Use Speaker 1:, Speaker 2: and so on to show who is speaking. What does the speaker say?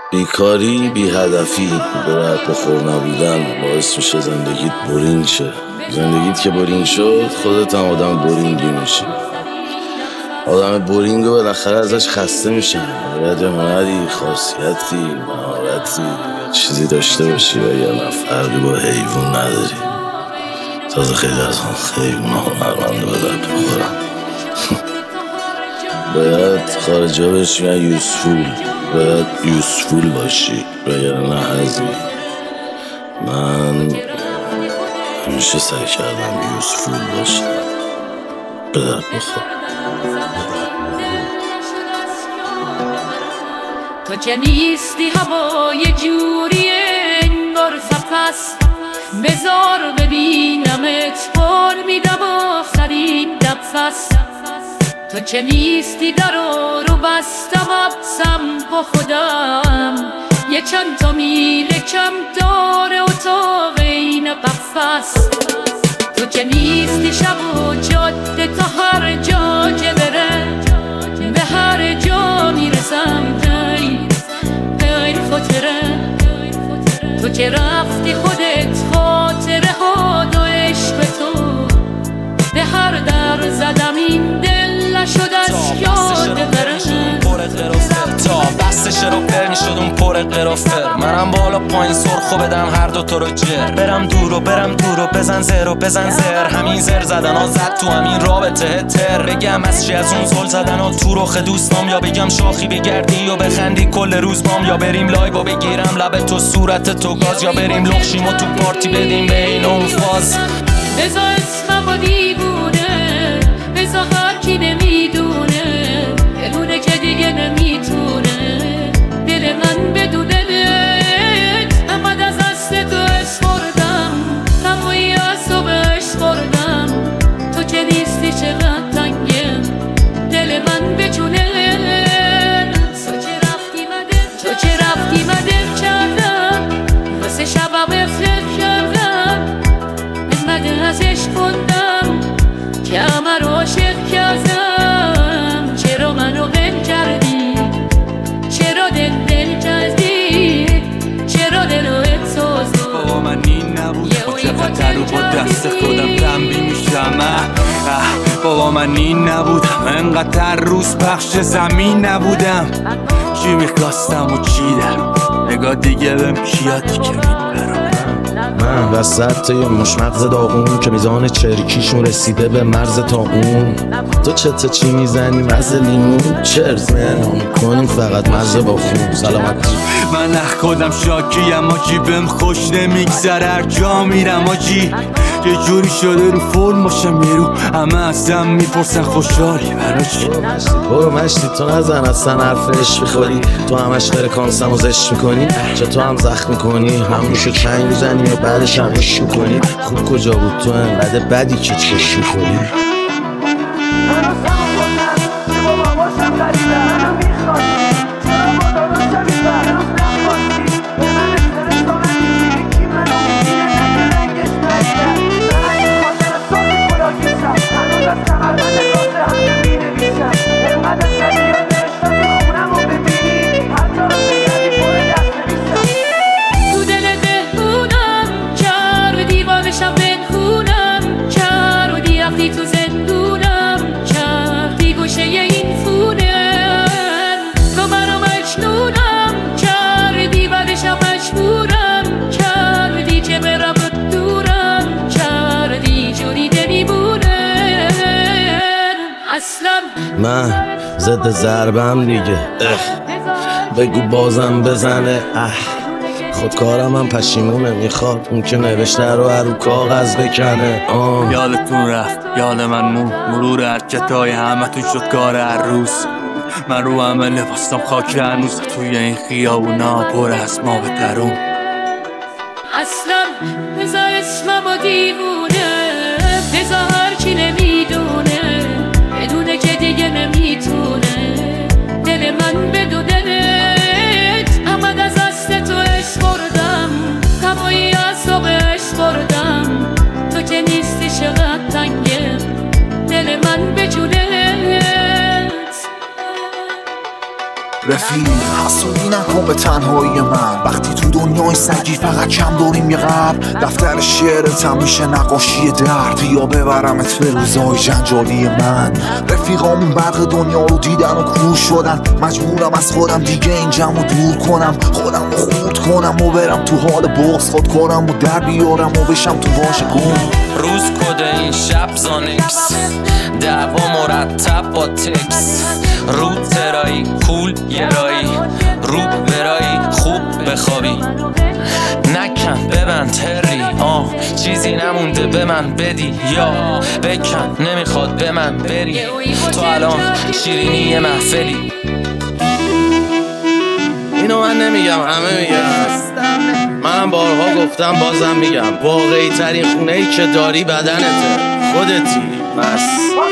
Speaker 1: بیکاری بی هدفی به رد بخور نبودن باعث میشه زندگیت برینگ شه. زندگیت که برینگ شد خودت هم آدم برینگی میشی. آدم برینگ رو بالاخره ازش خسته میشن. باید یه هنری، خاصیتی، مهارتی یا چیزی داشته باشی و یا نه فرقی با حیوان نداری. تازه خیلی از اون حیوان ها هنرمنده به درد بخورن. باید خارجا بهش میگن یوزفول. باید یوزفول باشی و یا نه هزی. من همیشه سعی کردم یوزفول باشم. به درد بخور.
Speaker 2: تو که نیستی هوا یه جوری انگار سپس بذار ببینمت بار میدم آخرین نفس. تو که نیستی درو رو بستم ابسم با خودم یه چند تا میل کم داره اتاق این قفس. تو که نیستی شب و جاده تا هر جا که بره به هر جا میرسم غیر خاطره. تو که رفتی خودت خاطره ها و عشق تو به هر در زدم این دل نشد از یاد بره.
Speaker 3: تا بستش رو پر میشد اون پر قرافر. منم بالا پایین سرخو بدم هر دوتا رو جر. برم دور و بزن زر و بزن زر. همین زر زدن ها زد تو همین رابطه تر. بگم از چی از اون زل زدن ها تو رخ دوستام، یا بگم شاخی بگردی و بخندی کل روز بام، یا بریم لایو و بگیرم لب تو صورت تو گاز، یا بریم لخشیم و تو پارتی بدیم به این اون فاز.
Speaker 2: بزا اسمم و دیوونه بزا هر کی نمیدونه بدونه که دیگه نمیتونه دل من بدونه دلت. اما از دست تو اسپردم تمایی از تو بهش خوردم. تو که نیستی چقدر تنگم دل من بچونه. تو چه رفتی مدر کردم واسه شبم فکر کردم انقدر ازش خوندم که همه رو عاشق کردم. چرا منو ول کردی؟ چرا دل کردی؟ چرا دلو احساس
Speaker 4: بابا من این نبود با چقدر رو با دست خودم تنبیه میشم. بابا من این نبودم انقدر روز پخش زمین نبودم. چی میخواستم و چی دارم نگاه دیگه بهم کیاتی که میبرم.
Speaker 1: من وسط یه مشمغز داغون که میزان چرکیشون رسیده به مرز تا اون. تو چته چی میزنی مرز لیمون؟ چرز نام کنیم فقط مرز با خون. سلامت
Speaker 4: من خودم شاکیم آجی بهم خوش نمیگذره هر جا میرم آجی. یه جوری شده رو فرم باشم یه رو همه ازم میپرسن خوشحالی برا چی؟
Speaker 1: برو مشتی تو نزن اصلا حرف عشق میخوری. تو همش فرکانسم و زشت میکنی. چه تو هم زخم میکنی همونشو چنگ میزنی و بعدش هم عشق میکنی. خوب کجا بود تو انقدر بدی که چشم میکنی.
Speaker 2: تو زندونم کردی گوشه این فونم تو منو مجنونم کردی بعدشم مجبورم کردی که برم دورم کردی جوری نمیمونه اصلا.
Speaker 1: من ضد ضربم دیگه بگو بازم بزنه. خودکارم هم پشیمونه میخواد اون که نوشته رو هر رو کاغذ بکنه.
Speaker 4: یادتون رفت یاد من مرور حرکتای همه تون شد کار هر روز. من رو همه لباستم خاک هنوز توی این خیابونا پر از ما به درون.
Speaker 2: اصلا بزا اسمم و دیوونه بزا هر کی نمیدونه بدونه که دیگه نمیتونه دل من بدونه دلت. اما از دست تو اسپردم تمایی از تو بهش خوردم. تو که نیستی چقدر تنگم دل من بجونه.
Speaker 5: رفیق حسودی نکن به تنهایی من، وقتی تو دنیای سگی فقط کم داریم یه قبر. دفتر شعرتم میشه نقاشی درد، بیا ببرمت به روزای جنجالی من. رفیقامون برق دنیا رو دیدن و کور شدن، مجبورم از خودم دیگه این جمع دور کنم، خودم رو خورد کنم و برم تو حال بغض خود کنم و در بیارم و بشم تو واژه گم.
Speaker 3: روز کده این شب زانکس، دعوا مرتب با تکس، رو ترایی کول یه رایی، رو برایی خوب بخوابی، نکن ببند هری چیزی نمونده به من بدی یا بکن، نمیخواد به من بری تو الان شیرینی محفلی.
Speaker 1: اینو من نمیگم، همه میگم، منم بارها گفتم بازم میگم، واقعی ترین خونه‌ای که داری بدنته، خودتی. بس